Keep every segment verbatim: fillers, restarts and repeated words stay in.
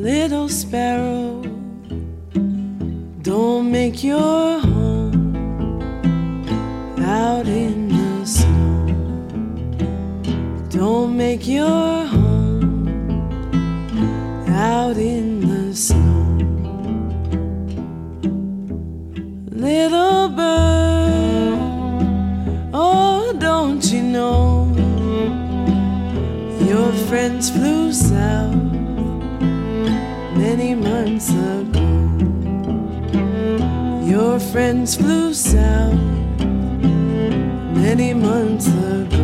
Little sparrow, don't make your home out in the snow. Don't make your home out in the snow. Little bird, oh, don't you know your friends flew south many months ago. Your friends flew south many months ago.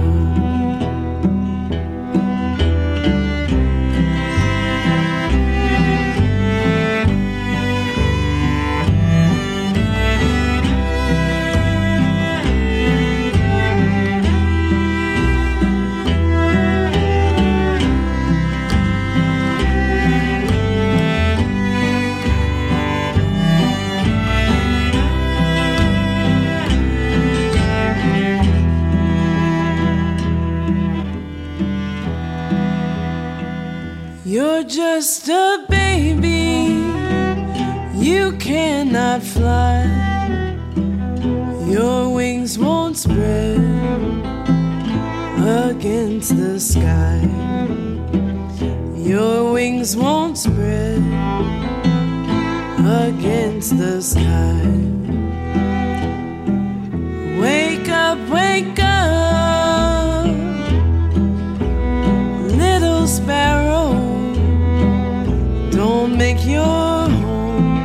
You're just a baby, you cannot fly. Your wings won't spread against the sky. Your wings won't spread against the sky. Wake up, wake up, little sparrow. Don't make your home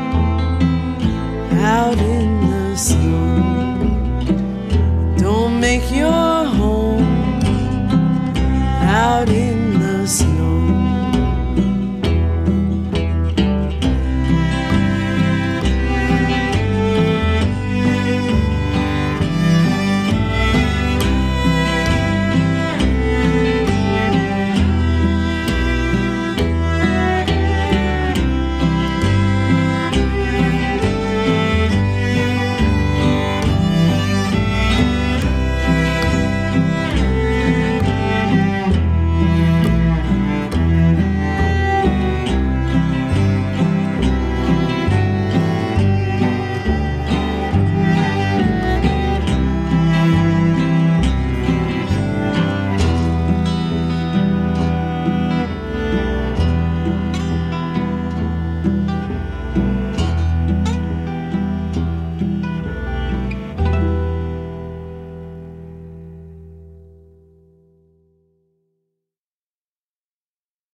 out in the snow. Don't make your home out in